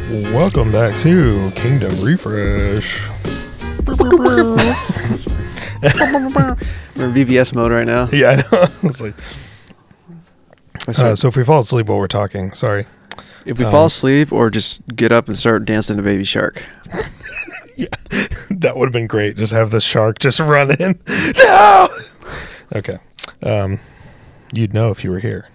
Welcome back to Kingdom Refresh. We're in VBS mode right now. Yeah, I know. It's like, so if we fall asleep while we're talking, sorry. If we fall asleep or just get up and start dancing to Baby Shark. Yeah, that would have been great. Just have the shark just run in. No! Okay. You'd know if you were here.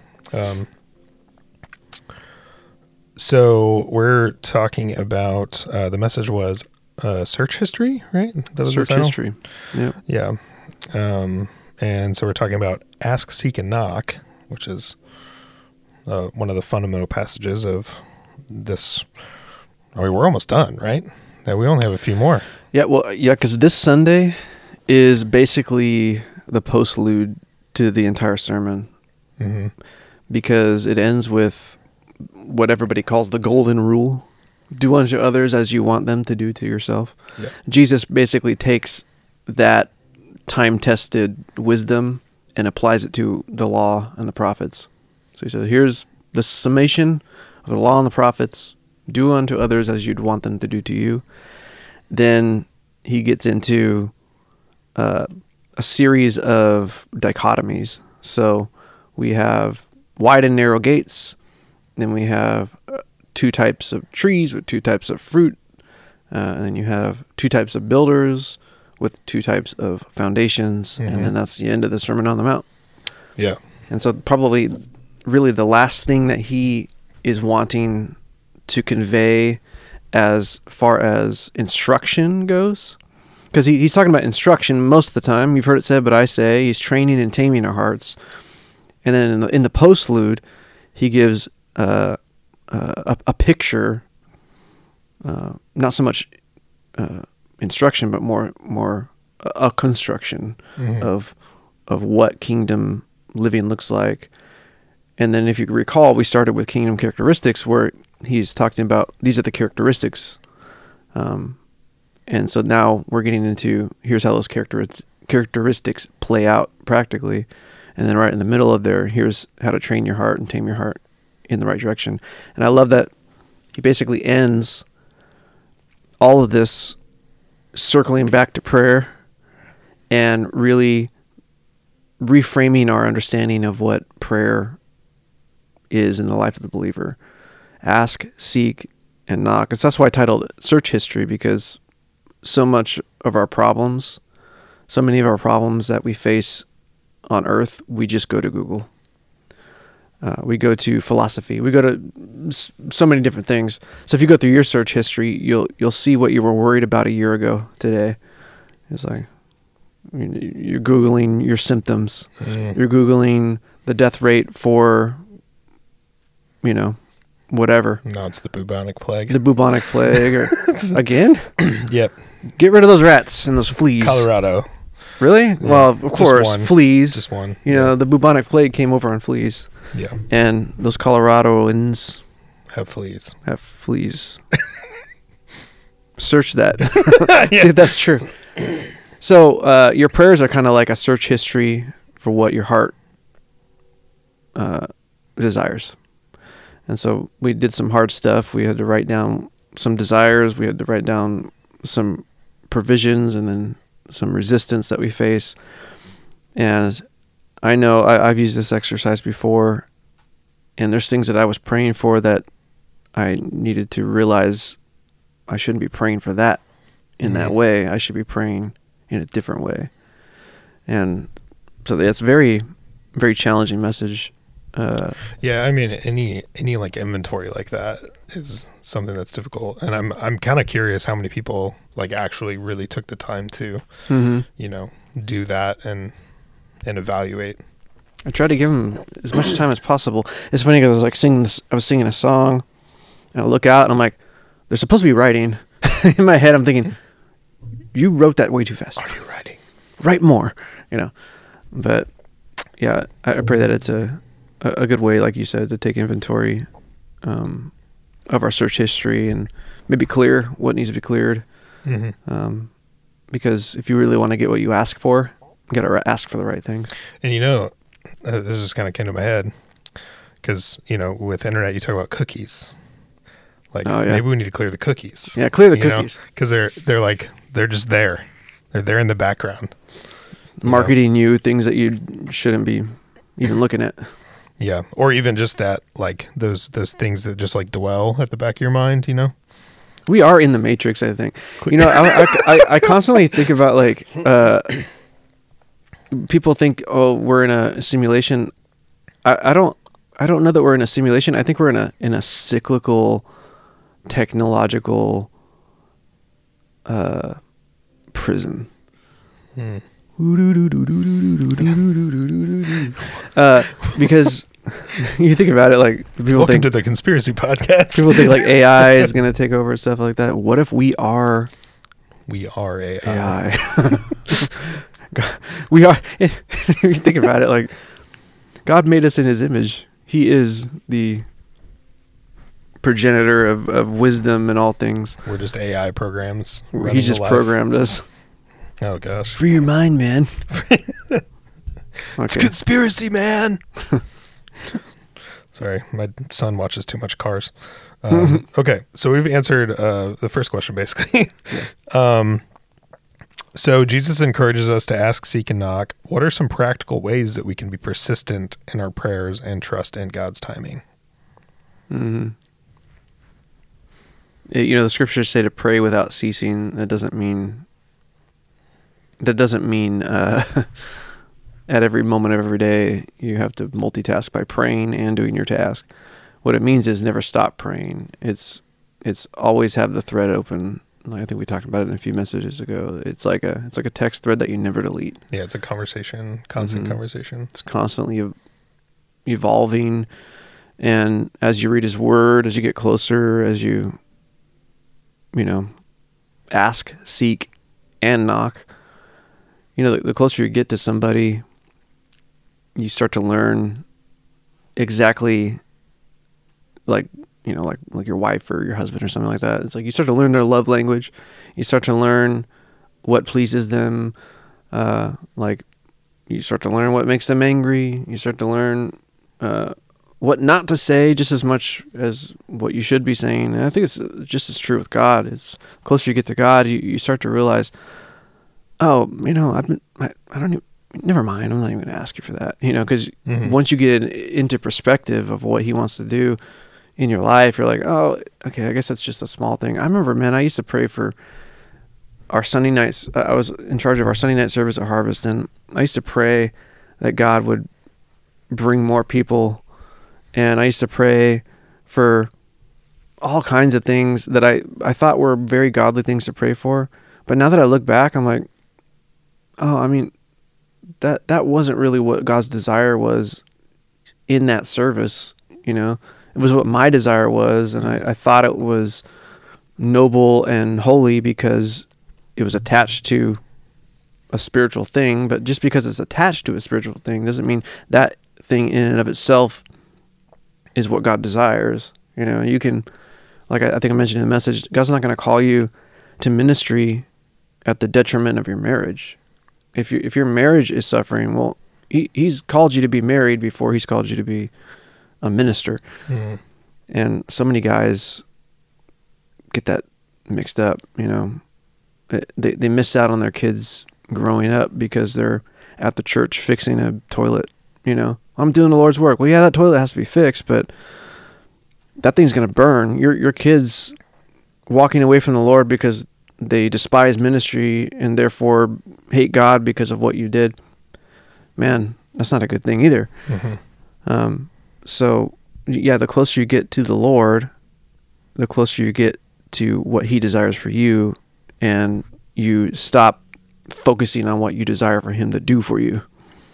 So we're talking about, the message was search history, right? That was Search history. Yep. Yeah. And so we're talking about ask, seek, and knock, which is one of the fundamental passages of this. I mean, we're almost done, right? Yeah, we only have a few more. Yeah, well, yeah, because this Sunday is basically the postlude to the entire sermon. Mm-hmm. Because it ends with what everybody calls the golden rule. Do unto others as you want them to do to yourself. Yeah. Jesus basically takes that time-tested wisdom and applies it to the law and the prophets. So he says, here's the summation of the law and the prophets. Do unto others as you'd want them to do to you. Then he gets into a series of dichotomies. So we have wide and narrow gates. Then we have two types of trees with two types of fruit. And then you have two types of builders with two types of foundations. Mm-hmm. And then that's the end of the Sermon on the Mount. Yeah. And so probably really the last thing that he is wanting to convey as far as instruction goes, because he's talking about instruction most of the time. You've heard it said, but I say he's training and taming our hearts. And then in the postlude, he gives a picture, not so much instruction, but more a construction Mm-hmm. of what kingdom living looks like. And then if you recall, we started with kingdom characteristics, where he's talking about these are the characteristics. And so now we're getting into here's how those characteristics play out practically. And then right in the middle of there, here's how to train your heart and tame your heart in the right direction. And I love that he basically ends all of this circling back to prayer and really reframing our understanding of what prayer is in the life of the believer. Ask, seek, and knock. And so that's why I titled it Search History, because so many of our problems that we face on earth, we just go to Google. We go to philosophy. We go to so many different things. So if you go through your search history, you'll see what you were worried about a year ago today. It's like you're Googling your symptoms. Mm. You're Googling the death rate for, whatever. No, it's the bubonic plague. The bubonic plague. Or again? Yep. Get rid of those rats and those fleas. Colorado. Really? Yeah. Well, of course, one. fleas. Just one. The bubonic plague came over on fleas. Yeah. And those Coloradoans Have fleas. have fleas. Search that. See if that's true. So your prayers are kind of like a search history for what your heart desires. And so we did some hard stuff. We had to write down some desires. We had to write down some provisions and then some resistance that we face. And I know I've used this exercise before, and there's things that I was praying for that I needed to realize I shouldn't be praying for that in that way. I should be praying in a different way. And so that's very, very challenging message. Yeah, I mean, any like inventory like that is something that's difficult, and I'm kind of curious how many people like actually really took the time to, do that and evaluate. I tried to give them as much time as possible. It's funny because I was singing a song, and I look out and I'm like, they're supposed to be writing. In my head, I'm thinking, you wrote that way too fast. Are you writing? Write more, But yeah, I pray that it's a good way, like you said, to take inventory of our search history and maybe clear what needs to be cleared. Mm-hmm. Because if you really want to get what you ask for, you got to ask for the right things. And this just kind of came to my head because, with internet, you talk about cookies. Like, Oh, yeah. maybe we need to clear the cookies. Yeah, clear the cookies. Because they're just there. They're there in the background. Marketing you things that you shouldn't be even looking at. Yeah, or even just that, like those things that just like dwell at the back of your mind. We are in the Matrix, I think. I constantly think about like people think, oh, we're in a simulation. I don't know that we're in a simulation. I think we're in a cyclical technological prison. Because you think about it, like people Welcome think to the Conspiracy Podcast. people think like AI is going to take over and stuff like that. What if we are AI? We are. If you think about it, like God made us in His image. He is the progenitor of wisdom and all things. We're just AI programs. He just programmed us. Oh gosh. Free your mind, man. It's Okay. conspiracy, man. Sorry, my son watches too much Cars. Okay, so we've answered the first question basically. So Jesus encourages us to ask, seek, and knock. What are some practical ways that we can be persistent in our prayers and trust in God's timing? Mm-hmm. The scriptures say to pray without ceasing. That doesn't mean at every moment of every day you have to multitask by praying and doing your task. What it means is never stop praying. It's always have the thread open. I think we talked about it in a few messages ago. It's like a text thread that you never delete. Yeah, it's a conversation, constant conversation. It's constantly evolving, and as you read His Word, as you get closer, as you ask, seek, and knock, the closer you get to somebody, you start to learn exactly like your wife or your husband or something like that. It's like you start to learn their love language. You start to learn what pleases them. Like you start to learn what makes them angry. You start to learn what not to say just as much as what you should be saying. And I think it's just as true with God. It's the closer you get to God, you start to realize, oh, never mind. I'm not even going to ask you for that. Because once you get into perspective of what He wants to do in your life, you're like, oh, okay, I guess that's just a small thing. I remember, man, I used to pray for our Sunday nights. I was in charge of our Sunday night service at Harvest, and I used to pray that God would bring more people. And I used to pray for all kinds of things that I thought were very godly things to pray for. But now that I look back, I'm like, oh, I mean, that wasn't really what God's desire was in that service. It was what my desire was, and I thought it was noble and holy because it was attached to a spiritual thing. But just because it's attached to a spiritual thing doesn't mean that thing in and of itself is what God desires. You can, like I think I mentioned in the message, God's not going to call you to ministry at the detriment of your marriage. If your marriage is suffering, well, He's called you to be married before He's called you to be a minister. Mm-hmm. And so many guys get that mixed up. They miss out on their kids growing up because they're at the church fixing a toilet. I'm doing the Lord's work. Well, yeah, that toilet has to be fixed, but that thing's going to burn. Your kids walking away from the Lord because they despise ministry and therefore hate God because of what you did. Man, that's not a good thing either. Mm-hmm. So yeah, the closer you get to the Lord, the closer you get to what He desires for you, and you stop focusing on what you desire for Him to do for you.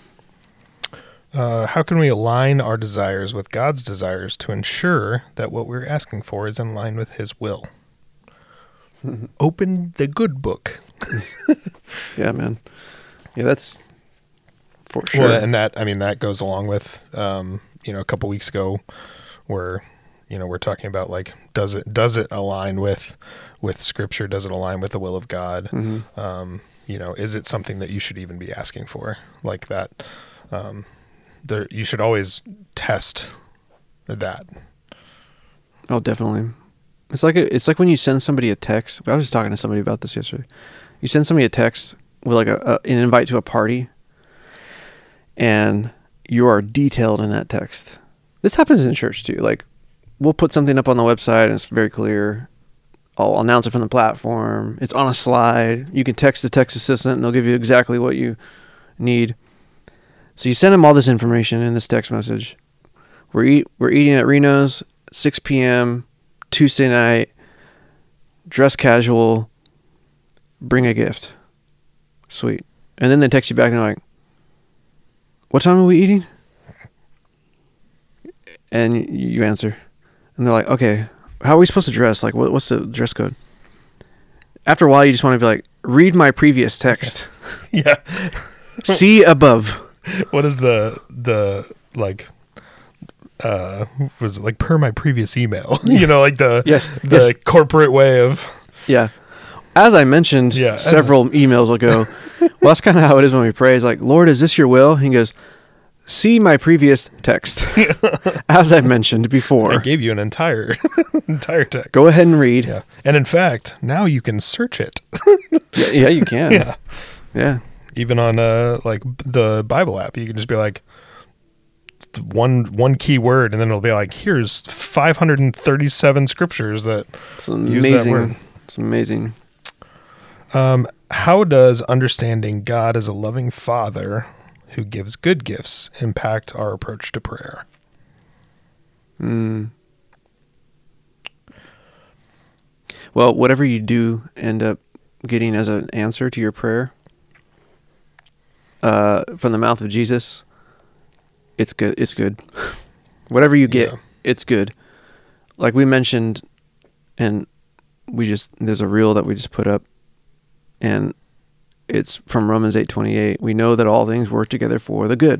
How can we align our desires with God's desires to ensure that what we're asking for is in line with His will? Open the good book. Yeah, man. Yeah, that's for sure. Well, and that goes along with, a couple weeks ago where, we're talking about like, does it align with Scripture? Does it align with the will of God? Mm-hmm. Is it something that you should even be asking for like that? You should always test that. Oh, definitely. It's like when you send somebody a text. I was just talking to somebody about this yesterday. You send somebody a text with like an invite to a party, and you are detailed in that text. This happens in church too. Like, we'll put something up on the website and it's very clear. I'll announce it from the platform. It's on a slide. You can text the text assistant and they'll give you exactly what you need. So you send them all this information in this text message. We're eating at Reno's, 6 p.m., Tuesday night, dress casual, bring a gift. Sweet. And then they text you back and they're like, what time are we eating? And you answer. And they're like, okay, how are we supposed to dress? Like, what's the dress code? After a while, you just want to be like, read my previous text. Yeah. See above. What is the like, was it like per my previous email? You know, like the corporate way of. Yeah. As I mentioned several emails ago, well, that's kind of how it is when we pray. It's like, Lord, is this your will? He goes, see my previous text. As I mentioned before. I gave you an entire text. Go ahead and read. Yeah. And in fact, now you can search it. Yeah, you can. Yeah. Yeah. Even on like the Bible app, you can just be like one key word, and then it'll be like, here's 537 scriptures that use that word. It's amazing. How does understanding God as a loving Father who gives good gifts impact our approach to prayer? Well, whatever you do end up getting as an answer to your prayer from the mouth of Jesus, it's good. It's good. Whatever you get, it's good. Like we mentioned, and there's a reel that we just put up, and it's from Romans 8:28. We know that all things work together for the good.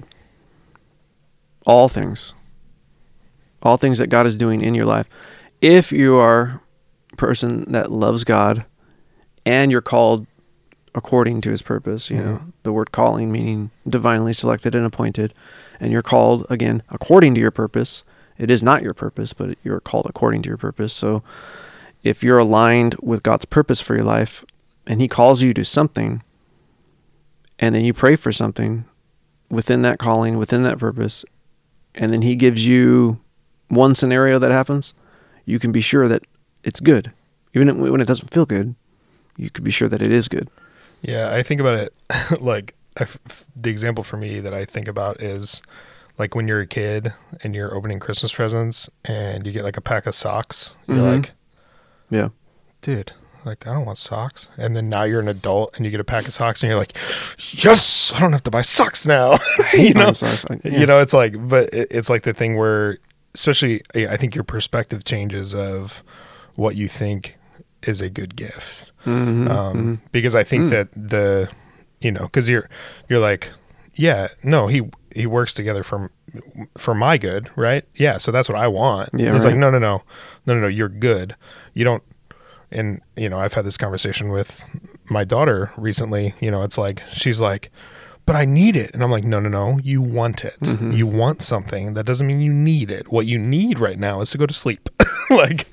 All things. All things that God is doing in your life. If you are a person that loves God and you're called according to his purpose, you know, the word calling meaning divinely selected and appointed, and you're called, again, according to your purpose. It is not your purpose, but you're called according to your purpose. So if you're aligned with God's purpose for your life and he calls you to something, and then you pray for something within that calling, within that purpose, and then he gives you one scenario that happens, you can be sure that it's good. Even when it doesn't feel good, you can be sure that it is good. Yeah, I think about it like the example for me that I think about is like when you're a kid and you're opening Christmas presents and you get like a pack of socks. You're like, yeah, dude, like, I don't want socks. And then now you're an adult and you get a pack of socks and you're like, yes, I don't have to buy socks now. I hate buying socks. You know, it's like, but it's like the thing where, especially, I think your perspective changes of what you think is a good gift. Because I think that because you're like, yeah, no, he works together for my good, right? Yeah, so that's what I want. Yeah, it's like, no, you're good. You don't. And, I've had this conversation with my daughter recently. It's like, she's like, but I need it. And I'm like, no, you want it. You want something. That doesn't mean you need it. What you need right now is to go to sleep. Like,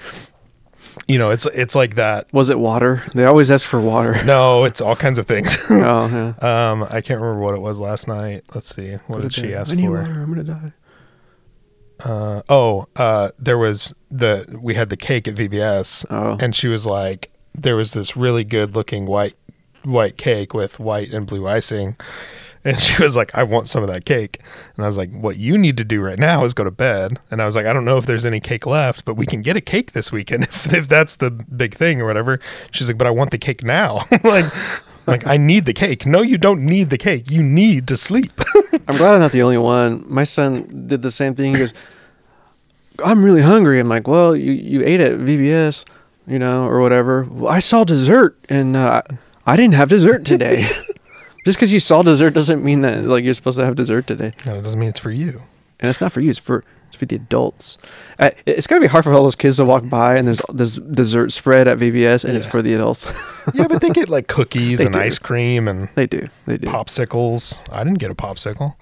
it's like that. Was it water? They always ask for water. No, it's all kinds of things. Oh, yeah. I can't remember what it was last night. Let's see. What did she ask for? I need water. I'm going to die. There was we had the cake at VBS, and she was like, there was this really good looking white cake with white and blue icing, and she was like, I want some of that cake. And I was like, what you need to do right now is go to bed. And I was like, I don't know if there's any cake left, but we can get a cake this weekend if that's the big thing or whatever. She's like, but I want the cake now. like I need the cake. No, you don't need the cake. You need to sleep. I'm glad I'm not the only one. My son did the same thing. He goes, I'm really hungry. I'm like, well, you ate at VBS, or whatever. Well, I saw dessert, and I didn't have dessert today. Just because you saw dessert doesn't mean that like you're supposed to have dessert today. No, it doesn't mean it's for you. And it's not for you. It's for the adults. It's gotta be hard for all those kids to walk by and there's dessert spread at VBS and it's for the adults. Yeah, but they get like cookies and ice cream and they do popsicles. I didn't get a popsicle.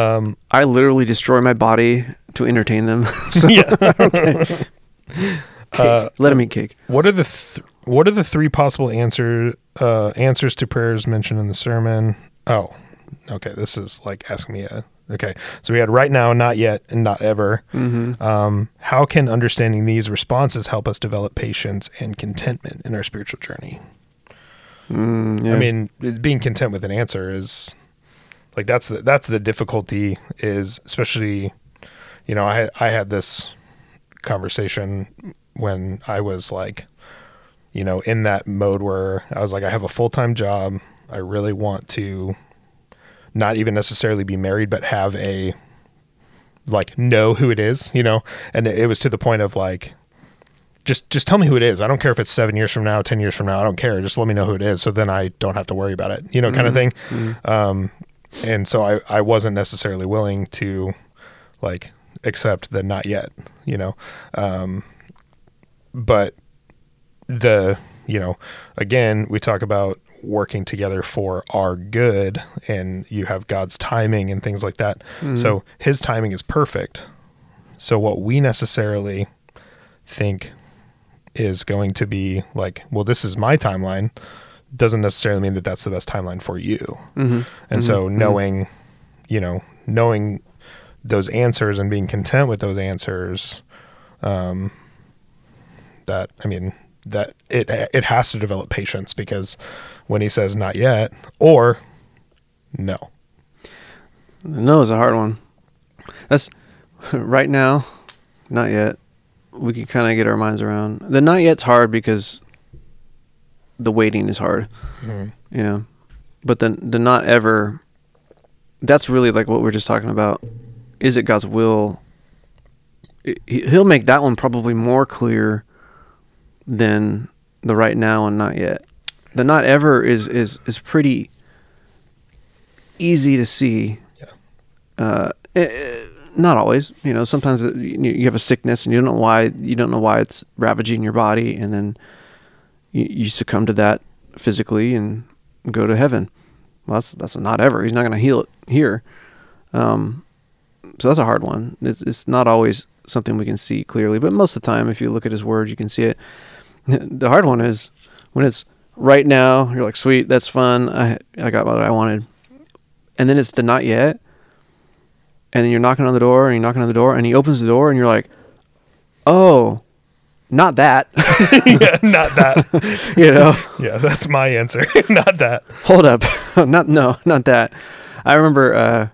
I literally destroy my body to entertain them. So, yeah. Let him eat cake. What are the three possible answers to prayers mentioned in the sermon? Oh, okay. This is like asking me okay. So we had right now, not yet, and not ever. Mm-hmm. How can understanding these responses help us develop patience and contentment in our spiritual journey? Yeah. I mean, being content with an answer is like, that's the difficulty, is especially, I had this conversation when I was like, in that mode where I was like, I have a full-time job. I really want to not even necessarily be married, but have know who it is, and it was to the point of like, just tell me who it is. I don't care if it's 7 years from now, 10 years from now. I don't care. Just let me know who it is. So then I don't have to worry about it, kind of thing. Mm-hmm. And so I wasn't necessarily willing to like accept the not yet, but again, we talk about working together for our good, and you have God's timing and things like that. Mm-hmm. So his timing is perfect. So what we necessarily think is going to be like, well, this is my timeline, doesn't necessarily mean that that's the best timeline for you. Mm-hmm. And so knowing those answers and being content with those answers, that it has to develop patience, because when he says not yet or no. No is a hard one. That's right now, not yet. We can kind of get our minds around. The not yet's hard because the waiting is hard, but the not ever, that's really like what we're just talking about. Is it God's will? He'll make that one probably more clear than the right now and not yet. The not ever is pretty easy to see. Yeah. Not always, sometimes you have a sickness and you don't know why it's ravaging your body, and then you succumb to that physically and go to heaven. Well, that's a not ever. He's not going to heal it here. So that's a hard one. It's not always something we can see clearly, but most of the time, if you look at his word, you can see it. The hard one is when it's right now, you're like, sweet, that's fun. I got what I wanted. And then it's the not yet. And then you're knocking on the door, and he opens the door, and you're like, oh, not that. Yeah, not that. Yeah, that's my answer. Not that. Hold up. Not that. I remember,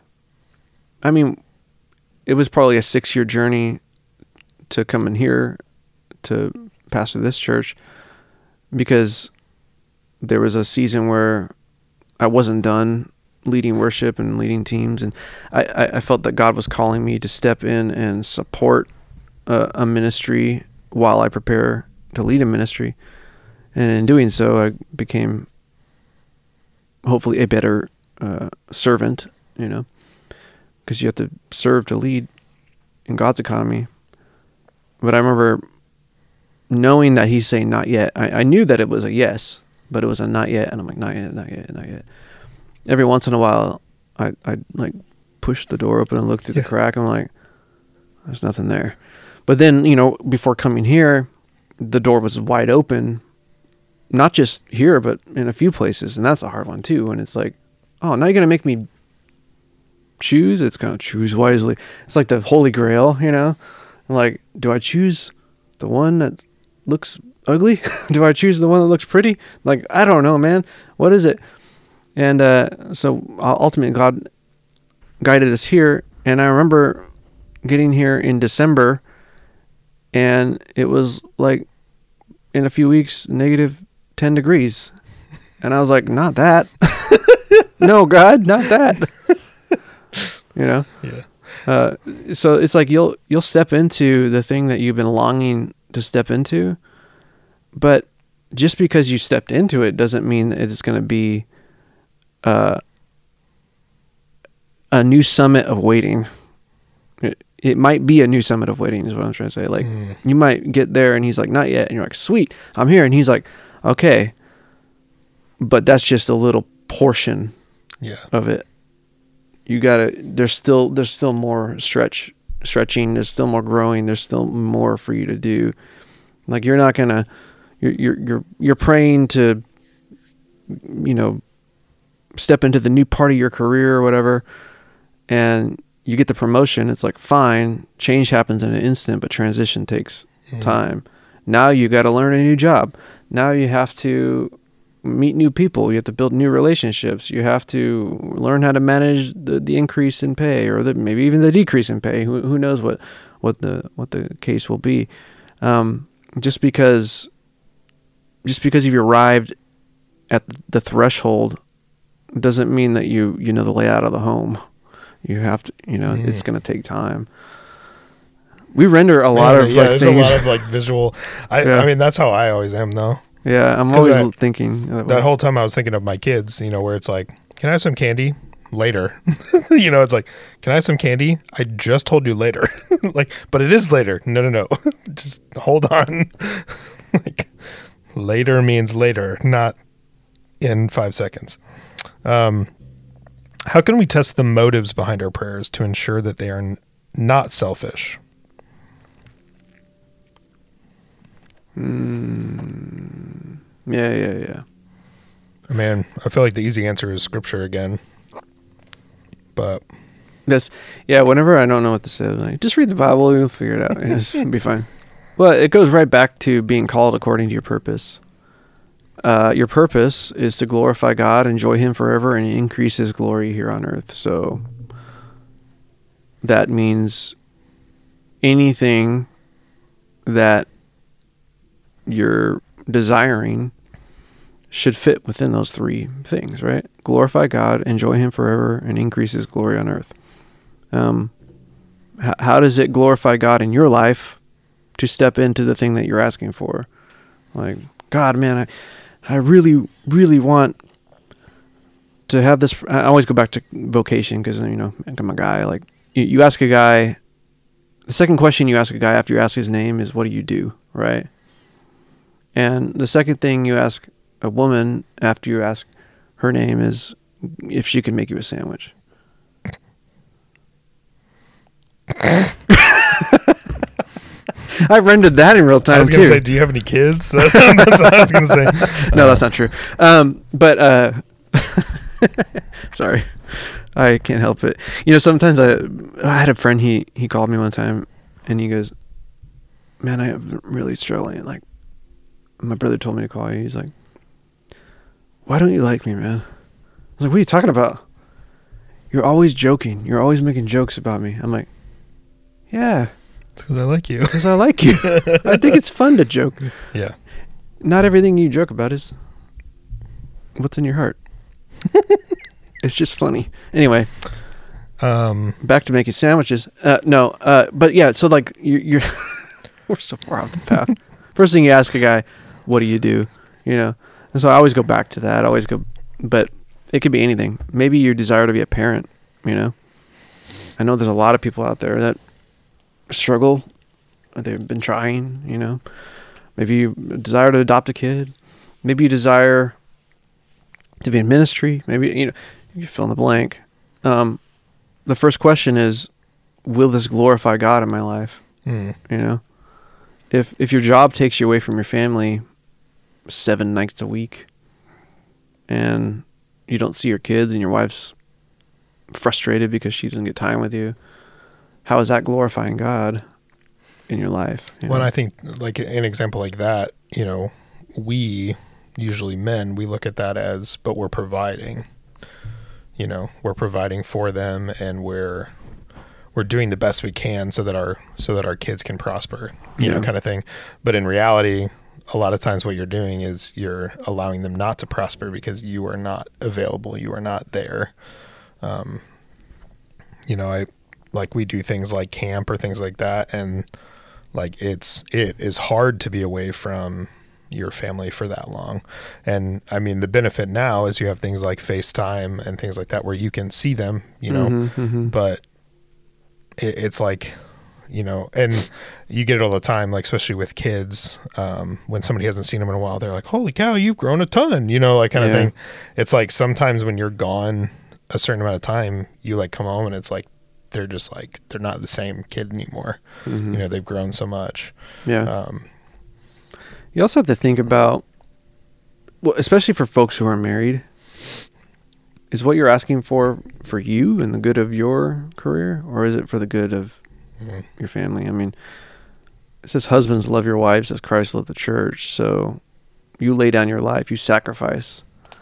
it was probably a 6-year journey to come in here to pastor this church, because there was a season where I wasn't done leading worship and leading teams, and I felt that God was calling me to step in and support a ministry while I prepare to lead a ministry. And in doing so, I became hopefully a better servant, because you have to serve to lead in God's economy. But I remember knowing that he's saying not yet. I knew that it was a yes, but it was a not yet, and I'm like, not yet. Every once in a while, I'd like push the door open and look through the crack. I'm like, there's nothing there. But then, before coming here, the door was wide open, not just here, but in a few places. And that's a hard one too. And it's like, oh, now you're going to make me choose? It's kind of choose wisely. It's like the Holy Grail, I'm like, do I choose the one that looks ugly? Do I choose the one that looks pretty? Like, I don't know, man. What is it? And so ultimately God guided us here. And I remember getting here in December, and it was like in a few weeks, negative 10 degrees. And I was like, not that. No, God, not that. Yeah. So it's like you'll step into the thing that you've been longing to step into, but just because you stepped into it doesn't mean that it's going to be a new summit of waiting. It might be a new summit of waiting is what I'm trying to say. Like, you might get there and he's like, not yet. And you're like, sweet, I'm here. And he's like, okay, but that's just a little portion of it. You gotta, there's still more stretching. There's still more growing. There's still more for you to do. Like you're not gonna, you're praying to, step into the new part of your career or whatever, and you get the promotion. It's like, fine, change happens in an instant, but transition takes time. Now you got to learn a new job. Now you have to meet new people. You have to build new relationships. You have to learn how to manage the increase in pay, or maybe even the decrease in pay. Who knows what the case will be. Just because you've arrived at the threshold doesn't mean that you know the layout of the home. You have to, it's going to take time. We render a lot of there's things. a lot of like visual. I mean, that's how I always am though. Yeah, I'm always thinking that whole time I was thinking of my kids, where it's like, can I have some candy later? It's like, can I have some candy? I just told you later. Like, but it is later. No. Just hold on. Like, later means later, not in 5 seconds. How can we test the motives behind our prayers to ensure that they are not selfish? Yeah. I mean, I feel like the easy answer is scripture again. But whenever I don't know what to say, I'm like, just read the Bible, you'll figure it out. It'll be fine. Well, it goes right back to being called according to your purpose. Your purpose is to glorify God, enjoy Him forever, and increase His glory here on earth. So that means anything that you're desiring should fit within those three things, right? Glorify God, enjoy Him forever, and increase His glory on earth. How does it glorify God in your life to step into the thing that you're asking for? Like, God, man, I really, really want to have this. I always go back to vocation because, I'm a guy. Like, you ask a guy, the second question you ask a guy after you ask his name is, what do you do, right? And the second thing you ask a woman after you ask her name is if she can make you a sandwich. I rendered that in real time, too. I was going to say, do you have any kids? That's what I was going to say. No, that's not true. But sorry. I can't help it. Sometimes I had a friend, he called me one time, and he goes, man, I am really struggling. Like, my brother told me to call you. He's like, why don't you like me, man? I was like, what are you talking about? You're always joking. You're always making jokes about me. I'm like, yeah. It's because I like you. Because I like you. I think it's fun to joke. Yeah. Not everything you joke about is what's in your heart. It's just funny. Anyway, back to making sandwiches. But yeah, so like you're we're so far off the path. First thing you ask a guy, what do you do? And so I always go back to that. But it could be anything. Maybe you desire to be a parent, I know there's a lot of people out there that struggle. They've been trying, Maybe you desire to adopt a kid. Maybe you desire to be in ministry. Maybe, you fill in the blank. The first question is, will this glorify God in my life? If your job takes you away from your family 7 nights a week and you don't see your kids and your wife's frustrated because she doesn't get time with you, how is that glorifying God in your life? Well, I think like an example like that, we usually men, we look at that as, but we're providing, we're providing for them, and we're doing the best we can so that our kids can prosper, you know, kind of thing. But in reality, a lot of times what you're doing is you're allowing them not to prosper because you are not available. You are not there. We do things like camp or things like that. And like, it is hard to be away from your family for that long. And I mean, the benefit now is you have things like FaceTime and things like that where you can see them, but it's like, and you get it all the time, like, especially with kids, when somebody hasn't seen them in a while, they're like, holy cow, you've grown a ton, like kind of thing. It's like, sometimes when you're gone a certain amount of time, you like come home and it's like, they're just like, they're not the same kid anymore. They've grown so much. You also have to think about, well, especially for folks who are married, is what you're asking for you and the good of your career, or is it for the good of your family? I mean, it says husbands love your wives as Christ loved the church. So you lay down your life, you sacrifice.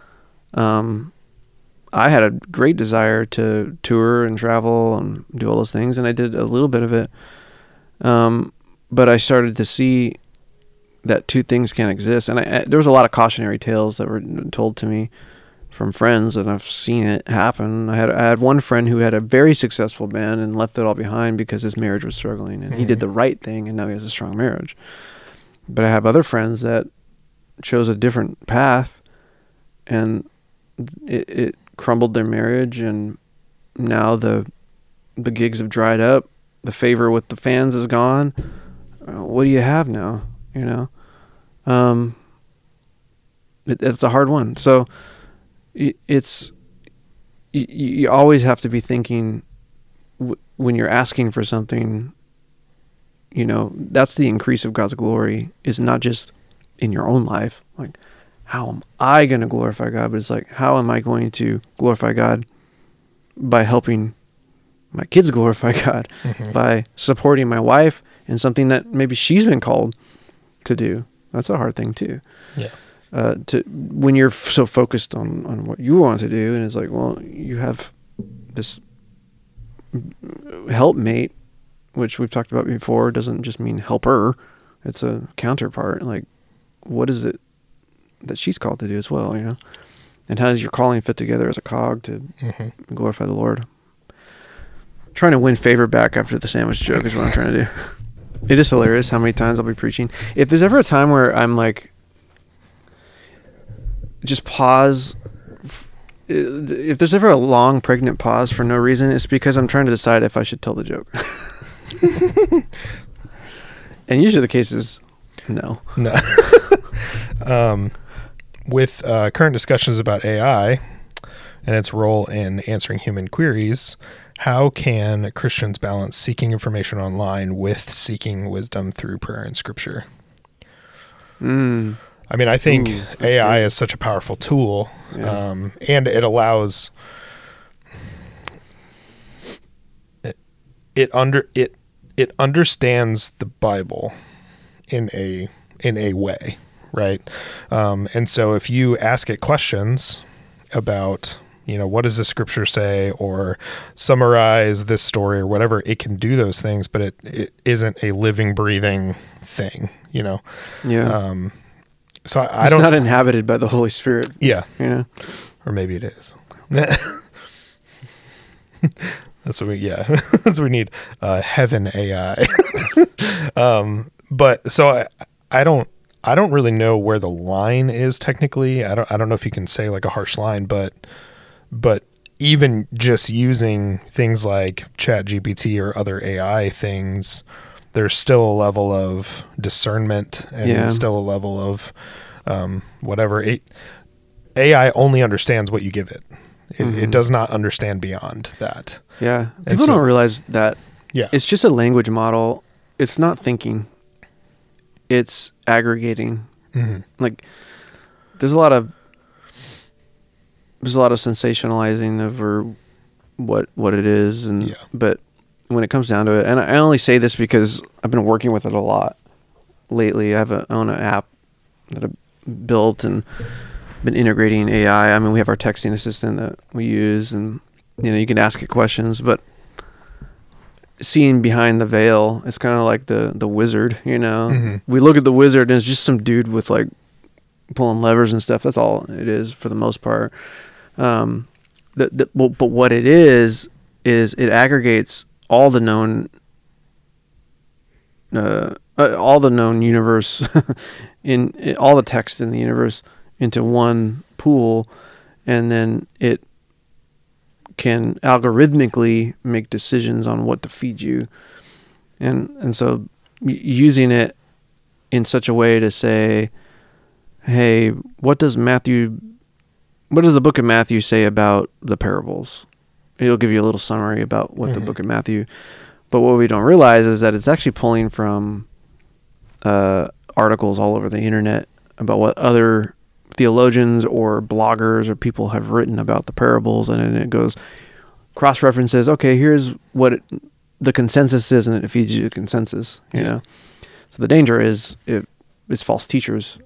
I had a great desire to tour and travel and do all those things, and I did a little bit of it. But I started to see that two things can't exist. And there was a lot of cautionary tales that were told to me from friends, and I've seen it happen. I had one friend who had a very successful band and left it all behind because his marriage was struggling, and he did the right thing, and now he has a strong marriage. But I have other friends that chose a different path, and it crumbled their marriage, and now the gigs have dried up. The favor with the fans is gone. What do you have now? You know, it's a hard one. So it's you always have to be thinking when you're asking for something. You know, that's the increase of God's glory, is not just in your own life, like, how am I going to glorify God? But it's like, how am I going to glorify God by helping my kids glorify God, by supporting my wife in something that maybe she's been called to do? That's a hard thing too. Yeah. When you're so focused on what you want to do, and it's like, well, you have this helpmate, which we've talked about before, doesn't just mean helper. It's a counterpart. Like, what is it that she's called to do as well, you know? And how does your calling fit together as a cog to glorify the Lord? Trying to win favor back after the sandwich joke is what I'm trying to do. It is hilarious how many times I'll be preaching. If there's ever a time where I'm like, just pause. If there's ever a long, pregnant pause for no reason, it's because I'm trying to decide if I should tell the joke. And usually the case is no. With current discussions about AI and its role in answering human queries, how can Christians balance seeking information online with seeking wisdom through prayer and scripture? I mean, I think AI is such a powerful tool, and it allows it understands the Bible in a way, right? And so if you ask it questions about, you know, what does the scripture say, or summarize this story or whatever, it can do those things, but it isn't a living, breathing thing, you know? Yeah. So it's not inhabited by the Holy Spirit. Yeah. You know? Or maybe it is. That's what we need. Heaven AI. But so I don't really know where the line is technically. I don't know if you can say like a harsh line, but even just using things like ChatGPT or other AI things, there's still a level of discernment and still a level of whatever. AI only understands what you give it. It does not understand beyond that. Yeah. People don't realize that it's just a language model. It's not thinking. It's aggregating. Like, there's a lot of sensationalizing over what it is, but when it comes down to it, and I only say this because I've been working with it a lot lately. I own an app that I built and been integrating AI. I mean, we have our texting assistant that we use, and you know, you can ask it questions, but seeing behind the veil, it's kind of like the wizard, you know. We look at the wizard and it's just some dude with like pulling levers and stuff. That's all it is for the most part. But what it is it aggregates all the known universe in all the text in the universe into one pool, and then it can algorithmically make decisions on what to feed you, and so using it in such a way to say, hey, what does the book of Matthew say about the parables? It'll give you a little summary about what the book of Matthew, but what we don't realize is that it's actually pulling from articles all over the internet about what other theologians or bloggers or people have written about the parables, and then it goes cross-references. Okay, here's what the consensus is, and it feeds you the consensus. You know, so the danger is it's false teachers.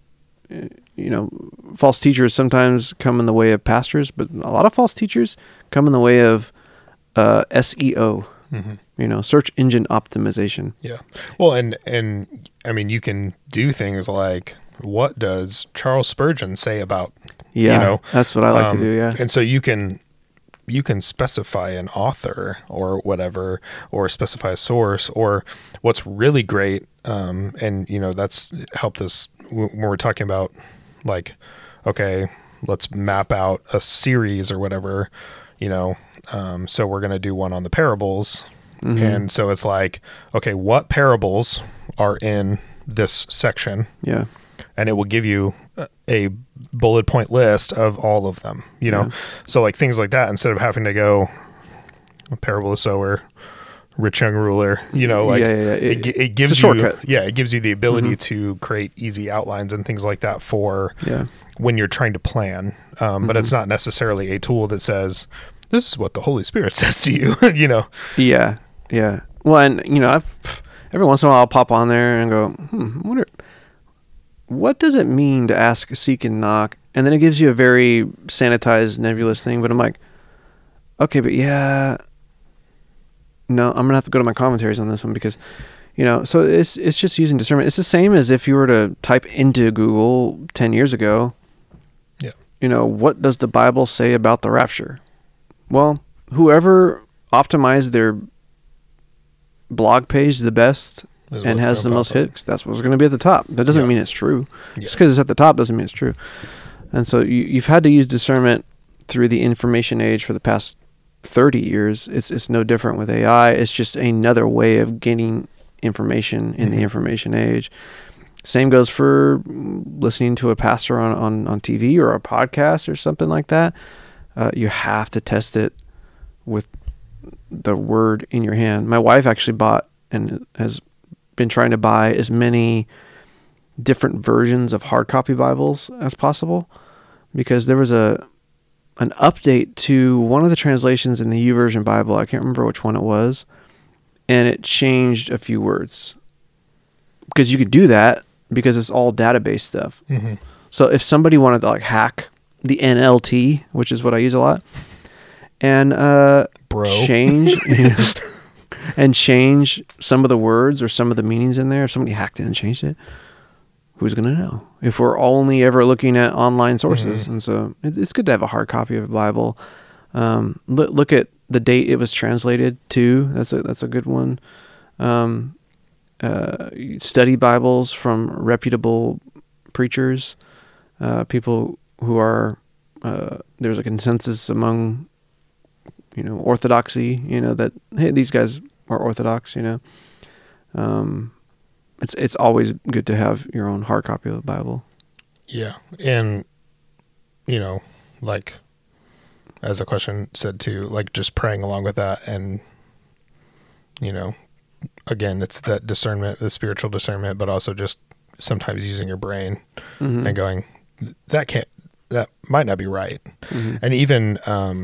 False teachers sometimes come in the way of pastors, but a lot of false teachers come in the way of SEO. Search engine optimization. Yeah. Well, and I mean, you can do things like, what does Charles Spurgeon say about, that's what I like to do. Yeah. And so you can specify an author or whatever, or specify a source, or what's really great. And that's helped us when we're talking about, like, okay, let's map out a series or whatever, so we're going to do one on the parables. And so it's like, okay, what parables are in this section? Yeah. And it will give you a bullet point list of all of them, So like things like that, instead of having to go a parable of sower, rich young ruler, it gives it's a shortcut. It gives you the ability to create easy outlines and things like that for when you're trying to plan. But it's not necessarily a tool that says, this is what the Holy Spirit says to you, Yeah. Yeah. Well, and I've every once in a while I'll pop on there and go, what does it mean to ask, seek, and knock? And then it gives you a very sanitized, nebulous thing. But I'm like, okay, but no, I'm gonna have to go to my commentaries on this one, because, so it's just using discernment. It's the same as if you were to type into Google 10 years ago, what does the Bible say about the rapture? Well, whoever optimized their blog page the best and has the most hits, that's what's going to be at the top. That doesn't mean it's true. Just because it's at the top doesn't mean it's true. And so you've had to use discernment through the information age for the past 30 years. It's no different with AI. It's just another way of gaining information in the information age. Same goes for listening to a pastor on TV or a podcast or something like that. You have to test it with the word in your hand. My wife actually bought and has been trying to buy as many different versions of hard copy Bibles as possible, because there was an update to one of the translations in the YouVersion Bible. I can't remember which one it was, and it changed a few words, because you could do that because it's all database stuff. So if somebody wanted to hack the NLT, which is what I use a lot, and change and change some of the words or some of the meanings in there, if somebody hacked it and changed it, who's going to know if we're only ever looking at online sources? And so it's good to have a hard copy of the Bible. Look at the date it was translated to. That's a good one. Study Bibles from reputable preachers, people who are, there's a consensus among, orthodoxy, that, hey, these guys are orthodox, it's always good to have your own hard copy of the Bible. Yeah. And, like, as the question said too, like, just praying along with that. And, again, it's that discernment, the spiritual discernment, but also just sometimes using your brain and going, that might not be right. And even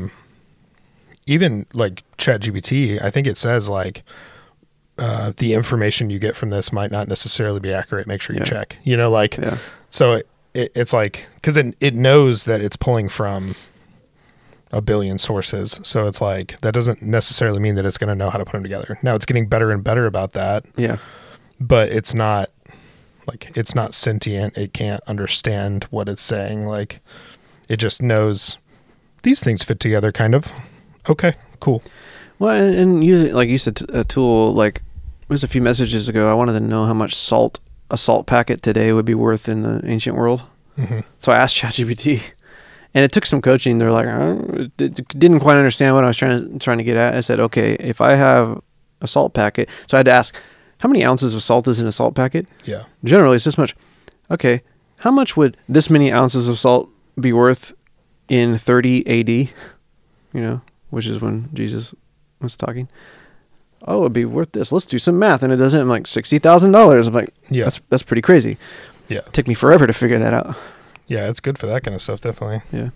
like ChatGPT, I think it says like, the information you get from this might not necessarily be accurate. Make sure you check, so it's like, cause it knows that it's pulling from a billion sources. So it's like, that doesn't necessarily mean that it's going to know how to put them together. Now it's getting better and better about that. Yeah. But it's not sentient. It can't understand what it's saying. Like, it just knows these things fit together kind of. Okay, cool. Well, and using, like you said, a tool, like, it was a few messages ago, I wanted to know how much salt a salt packet today would be worth in the ancient world. So I asked ChatGPT, and it took some coaching. They're like, didn't quite understand what I was trying to get at. I said, okay, if I have a salt packet, so I had to ask, how many ounces of salt is in a salt packet? Yeah. Generally, it's this much. Okay, how much would this many ounces of salt be worth in 30 AD? Which is when Jesus was talking. oh, it'd be worth this. Let's do some math. And it doesn't. I'm like, $60,000. I'm like, Yeah. that's pretty crazy. Yeah. It took me forever to figure that out. Yeah, it's good for that kind of stuff, definitely. Yeah.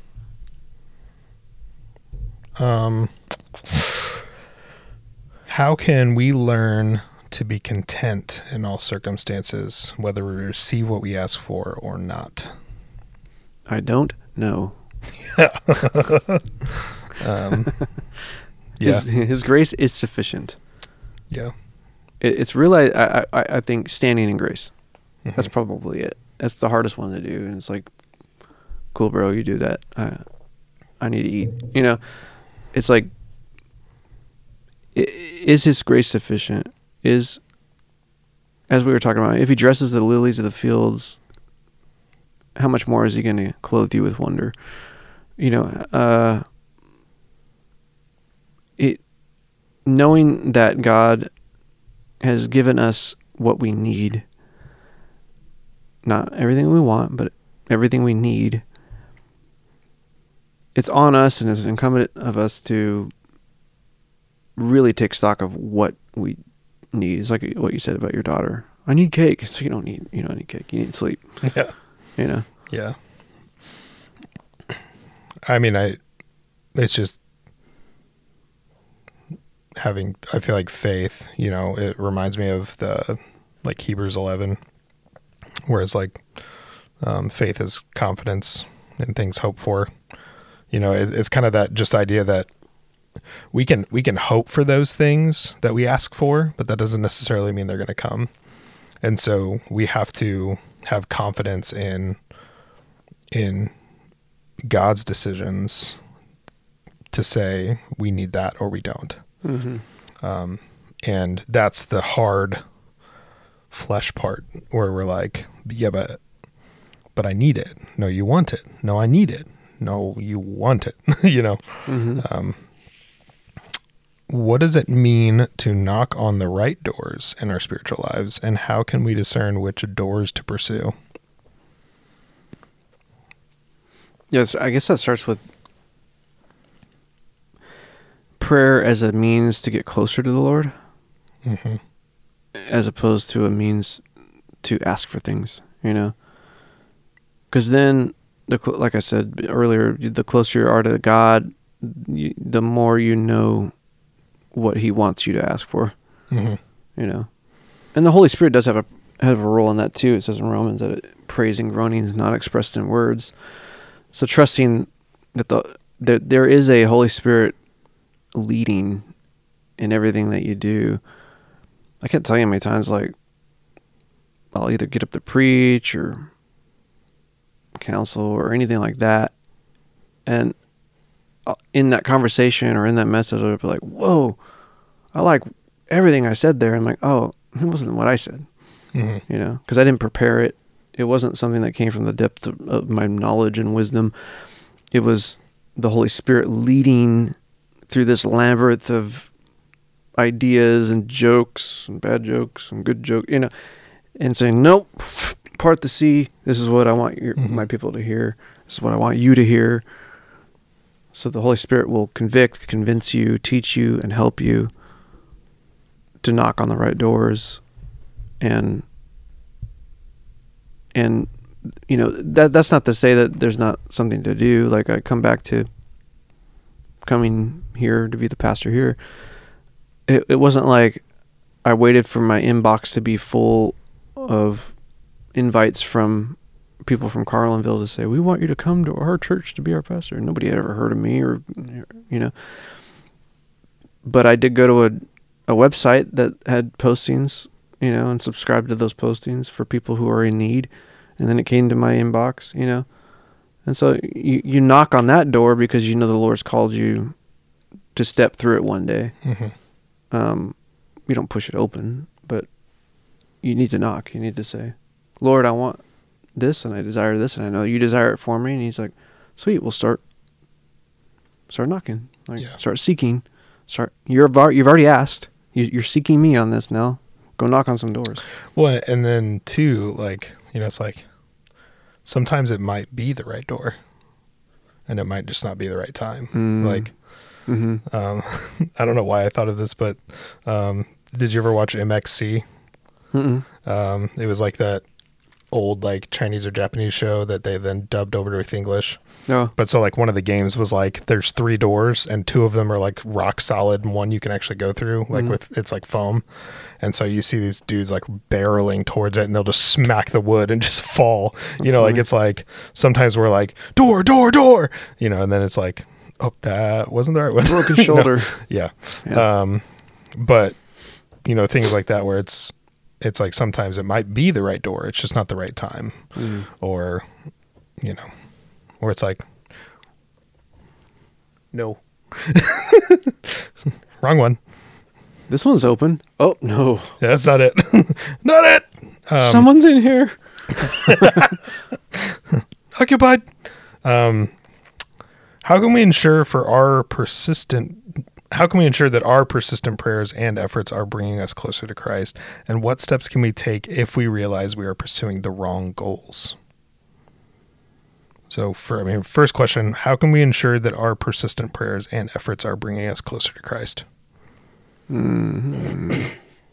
How can we learn to be content in all circumstances, whether we receive what we ask for or not? I don't know. Yeah. His grace is sufficient. Yeah. It's really, I think, standing in grace. Mhm. That's probably it. That's the hardest one to do. And it's like, cool, bro, you do that. I need to eat. You know, it's like, is his grace sufficient? Is, as we were talking about, if he dresses the lilies of the fields, how much more is he going to clothe you with wonder? You know, knowing that God has given us what we need, not everything we want, but everything we need, it's on us and it's incumbent of us to really take stock of what we need. It's like what you said about your daughter. I need cake. So you don't need cake. You need sleep. Yeah. You know? Yeah. I mean, it's just I feel like faith, you know, it reminds me of the, like, Hebrews 11, where it's like, faith is confidence in things hoped for. You know, it's kind of that just idea that we can hope for those things that we ask for, but that doesn't necessarily mean they're going to come. And so we have to have confidence in God's decisions to say we need that or we don't. Mm-hmm. And that's the hard flesh part where we're like, yeah, but I need it. No, you want it. No, I need it. No, you want it. You know? Mm-hmm. What does it mean to knock on the right doors in our spiritual lives, and how can we discern which doors to pursue? Yes, I guess that starts with prayer as a means to get closer to the Lord, mm-hmm. as opposed to a means to ask for things, you know? Because then, like I said earlier, the closer you are to God, the more you know what he wants you to ask for, mm-hmm. you know? And the Holy Spirit does have a role in that too. It says in Romans that praise and groaning is not expressed in words. So trusting that there is a Holy Spirit leading in everything that you do. I can't tell you how many times, like, I'll either get up to preach or counsel or anything like that, and in that conversation or in that message, I'll be like, whoa, I like everything I said there. I'm like, oh, it wasn't what I said, mm-hmm. you know, because I didn't prepare it. It wasn't something that came from the depth of my knowledge and wisdom. It was the Holy Spirit leading through this labyrinth of ideas and jokes and bad jokes and good jokes, you know, and saying, nope, part the sea. This is what I want mm-hmm. my people to hear. This is what I want you to hear. So the Holy Spirit will convict, convince you, teach you, and help you to knock on the right doors. And you know, that's not to say that there's not something to do. Like, I come back to coming here to be the pastor here. It wasn't like I waited for my inbox to be full of invites from people from Carlinville to say, we want you to come to our church to be our pastor. Nobody had ever heard of me, or, you know. But I did go to a website that had postings, you know, and subscribe to those postings for people who are in need. And then it came to my inbox, you know. And so you knock on that door because you know the Lord's called you to step through it one day. Mm-hmm. You don't push it open, but you need to knock. You need to say, Lord, I want this, and I desire this, and I know you desire it for me. And he's like, sweet, we'll start knocking. Like, yeah. Start seeking. You've already asked. You're seeking me on this now. Go knock on some doors. Well, and then too, like, you know, it's like sometimes it might be the right door, and it might just not be the right time. Like, I don't know why I thought of this, but did you ever watch MXC? It was like that old like Chinese or Japanese show that they then dubbed over to English. No. But so like one of the games was like there's 3 doors and 2 of them are like rock solid and one you can actually go through like with it's like foam. And so you see these dudes like barreling towards it and they'll just smack the wood and just fall. That's you know, funny. Like it's like sometimes we're like door, you know, and then it's like, oh, that wasn't the right one. Broken shoulder. Yeah. But you know, things like that where it's like sometimes it might be the right door. It's just not the right time. Or, you know, or it's like, no. Wrong one. This one's open. Oh, no. Yeah, that's not it. Not it. Someone's in here. Occupied. How can we ensure that our persistent prayers and efforts are bringing us closer to Christ? And what steps can we take if we realize we are pursuing the wrong goals? So first question, how can we ensure that our persistent prayers and efforts are bringing us closer to Christ? Well,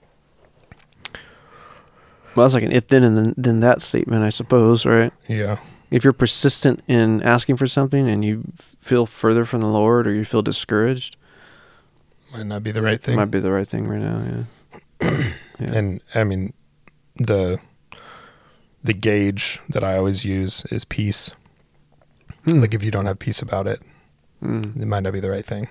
that's like an if then and then that statement, I suppose, right? Yeah. If you're persistent in asking for something and you feel further from the Lord or you feel discouraged, might not be the right thing. Might be the right thing right now, yeah. And I mean, the gauge that I always use is peace. Like if you don't have peace about it, it might not be the right thing.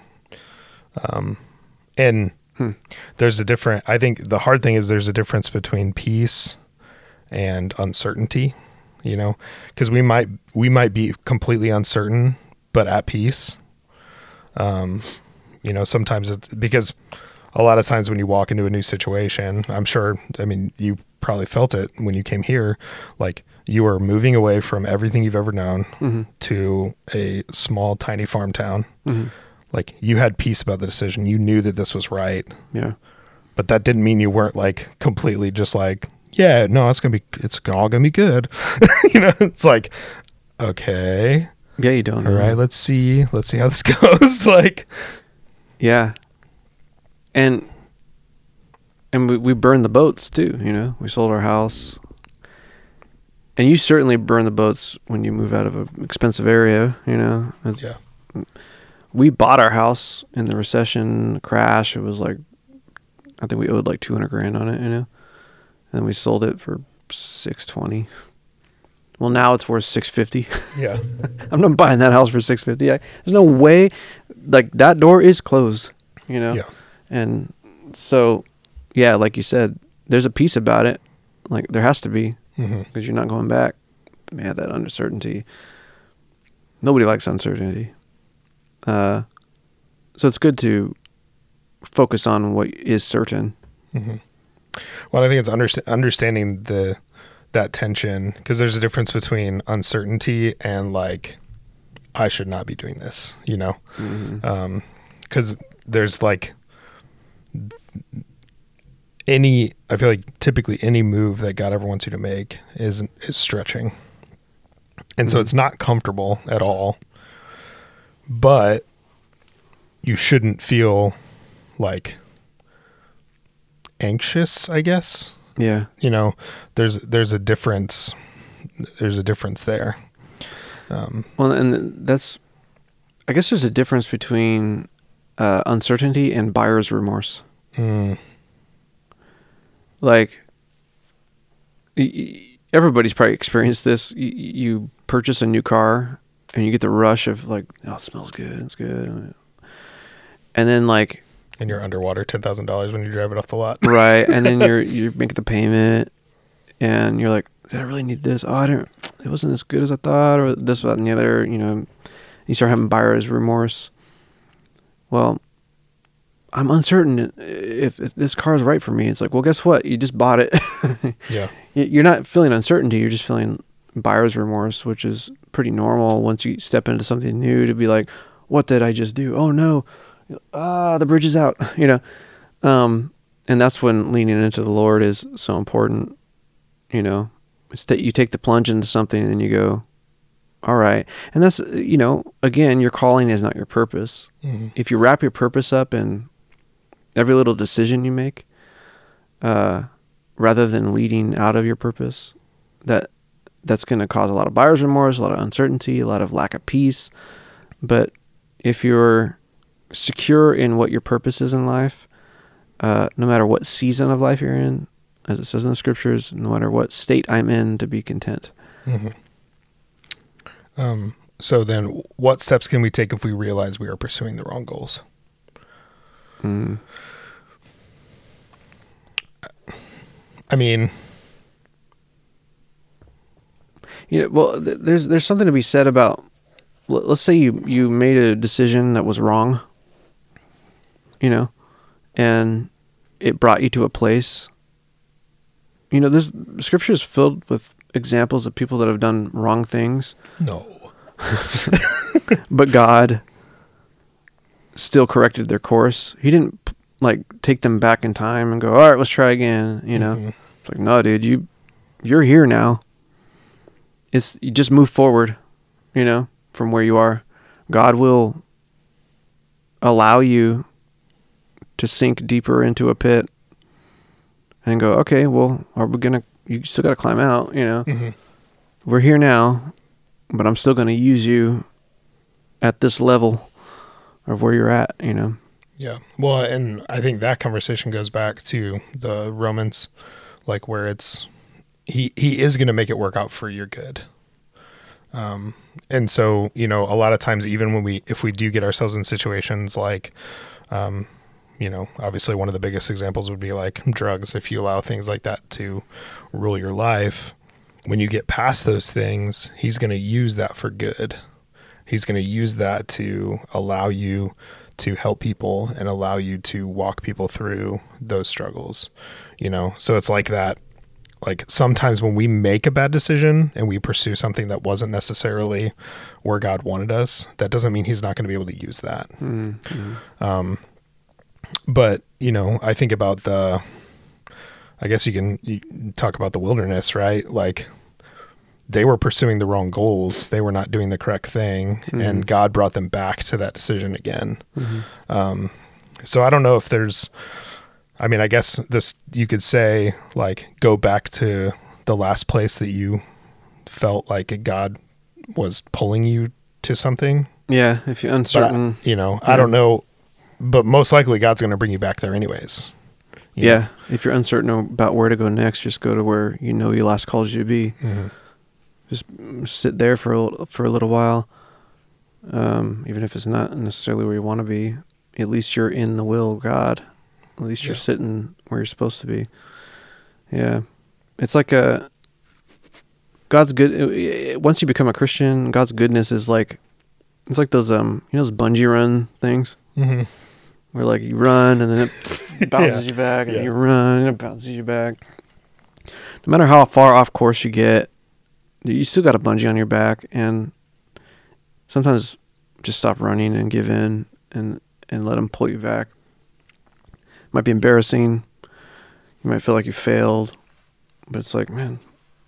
There's I think the hard thing is there's a difference between peace and uncertainty, you know, because we might be completely uncertain, but at peace. You know, sometimes it's because a lot of times when you walk into a new situation, I'm sure, I mean, you probably felt it when you came here, like you are moving away from everything you've ever known to a small, tiny farm town. Like you had peace about the decision. You knew that this was right. Yeah. But that didn't mean you weren't like completely just like, yeah, no, it's all gonna be good. You know, it's like, okay. Yeah, you don't know. All right, let's see how this goes. Like, yeah. And we burned the boats too, you know. We sold our house. And you certainly burn the boats when you move out of an expensive area, you know. Yeah. We bought our house in the recession crash. It was like, I think we owed like $200,000 on it, you know. And we sold it for $620,000. Well, now it's worth $650,000. Yeah. I'm not buying that house for $650,000. There's no way. Like that door is closed, you know. Yeah. And so, yeah, like you said, there's a piece about it. Like there has to be. Because you're not going back. Man, that uncertainty. Nobody likes uncertainty. So it's good to focus on what is certain. Well, I think it's understanding that tension, because there's a difference between uncertainty and like, I should not be doing this, you know? Because there's like I feel like typically any move that God ever wants you to make is stretching. And so it's not comfortable at all, but you shouldn't feel like anxious, I guess. Yeah. You know, there's a difference. There's a difference there. Well, and I guess there's a difference between uncertainty and buyer's remorse. Like, everybody's probably experienced this. You purchase a new car and you get the rush of like, oh, it smells good. It's good. And then like, and you're underwater $10,000 when you drive it off the lot. Right. And then you're making the payment and you're like, did I really need this? Oh, it wasn't as good as I thought, or this, that, and the other, you know. You start having buyer's remorse. Well, I'm uncertain if this car is right for me. It's like, well, guess what? You just bought it. Yeah. You're not feeling uncertainty. You're just feeling buyer's remorse, which is pretty normal once you step into something new, to be like, what did I just do? Oh no. The bridge is out, you know? And that's when leaning into the Lord is so important, you know? It's that you take the plunge into something and then you go, all right. And that's, again, your calling is not your purpose. Mm-hmm. If you wrap your purpose up in every little decision you make, rather than leading out of your purpose, that's going to cause a lot of buyer's remorse, a lot of uncertainty, a lot of lack of peace. But if you're secure in what your purpose is in life, no matter what season of life you're in, as it says in the scriptures, no matter what state I'm in, to be content. Mm-hmm. So then what steps can we take if we realize we are pursuing the wrong goals? I mean, well, there's something to be said about, let's say you made a decision that was wrong, and it brought you to a place. This scripture is filled with examples of people that have done wrong things. No. But God still corrected their course. He didn't take them back in time and go, all right, let's try again. Mm-hmm. It's like, no, dude, you're here now. You just move forward, from where you are. God will allow you to sink deeper into a pit and go, okay, well, you still got to climb out, Mm-hmm. We're here now, but I'm still going to use you at this level of where you're at, Yeah. Well, and I think that conversation goes back to the Romans, where it's, he is going to make it work out for your good. And so, a lot of times, even if we do get ourselves in situations obviously one of the biggest examples would be drugs. If you allow things like that to rule your life, when you get past those things, he's going to use that for good. He's going to use that to allow you to help people and allow you to walk people through those struggles, So it's like that. Sometimes when we make a bad decision and we pursue something that wasn't necessarily where God wanted us, that doesn't mean he's not going to be able to use that. Mm-hmm. But, I think about I guess you talk about the wilderness, right? They were pursuing the wrong goals. They were not doing the correct thing. Mm-hmm. And God brought them back to that decision again. Mm-hmm. So I don't know if I guess you could say go back to the last place that you felt like God was pulling you to something. Yeah. If you're uncertain, I don't know, but most likely God's going to bring you back there anyways. You know? If you're uncertain about where to go next, just go to where He last called you to be. Mm-hmm. Just sit there for a little while. Even if it's not necessarily where you want to be, at least you're in the will of God. At least you're sitting where you're supposed to be. Yeah. It's like God's good. Once you become a Christian, God's goodness is it's like those, those bungee run things. Mm-hmm. Where you run and then it bounces you back and then you run and it bounces you back. No matter how far off course you get, you still got a bungee on your back, and sometimes just stop running and give in and let them pull you back. It might be embarrassing. You might feel like you failed, but it's man,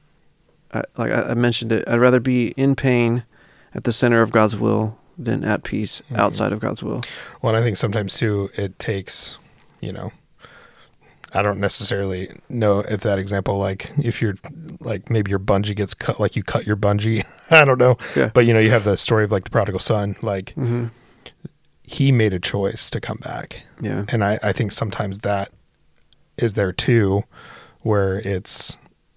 I mentioned it. I'd rather be in pain at the center of God's will than at peace outside of God's will. Well, and I think sometimes too, it takes, I don't necessarily know if that example, if you're maybe your bungee gets cut, you cut your bungee, I don't know. Yeah. But you have the story of the prodigal son, mm-hmm. He made a choice to come back. Yeah. And I think sometimes that is there too, where it's,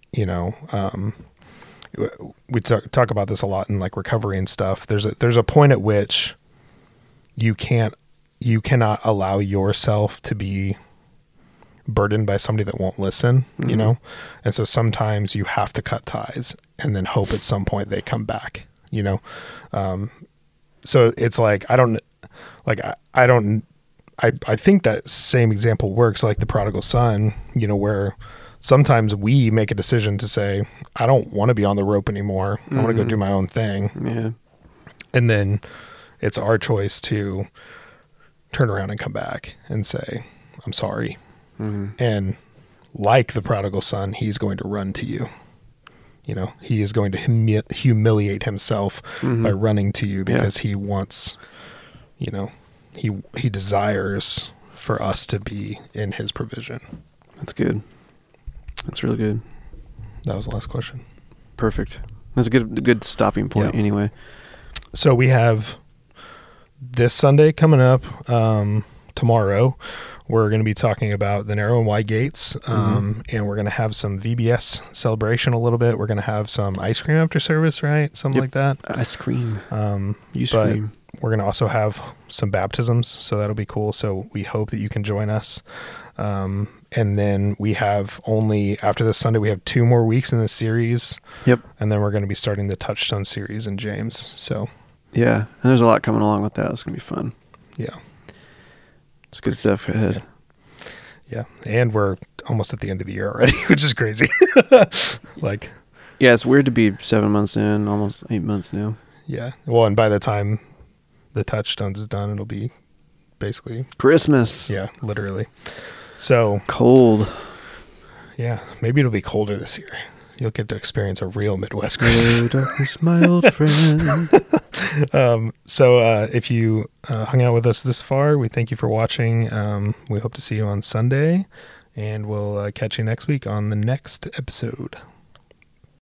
we talk about this a lot in recovery and stuff. There's a point at which you cannot allow yourself to be burdened by somebody that won't listen, mm-hmm. And so sometimes you have to cut ties and then hope at some point they come back, so it's I think that same example works the prodigal son, where sometimes we make a decision to say, I don't want to be on the rope anymore. Mm-hmm. I want to go do my own thing. Yeah. And then it's our choice to turn around and come back and say, I'm sorry. Mm-hmm. And like the prodigal son, he's going to run to you. you know, he is going to humiliate himself by running to you because he wants, you know, he desires for us to be in his provision. That's good. That's really good. That was the last question. Perfect. That's a good stopping point anyway. So we have this Sunday coming up, tomorrow. We're going to be talking about the narrow and wide gates, and we're going to have some VBS celebration a little bit. We're going to have some ice cream after service, right? Something like that. Ice cream. You but scream. we're going to also have some baptisms, so that'll be cool. So we hope that you can join us. And then we have after this Sunday, we have 2 more weeks in the series. Yep. And then we're going to be starting the Touchstone series in James. So yeah, and there's a lot coming along with that. It's going to be fun. Yeah. It's good stuff ahead. Yeah. And we're almost at the end of the year already, which is crazy. Like, yeah, it's weird to be 7 months in, almost 8 months now. Yeah. Well, and by the time the Touchstones is done, it'll be basically Christmas. Yeah, literally. So cold. Yeah, maybe it'll be colder this year. You'll get to experience a real Midwest Christmas. Oh, darkness, my old friend. So if you hung out with us this far, we thank you for watching. We hope to see you on Sunday, and we'll catch you next week on the next episode.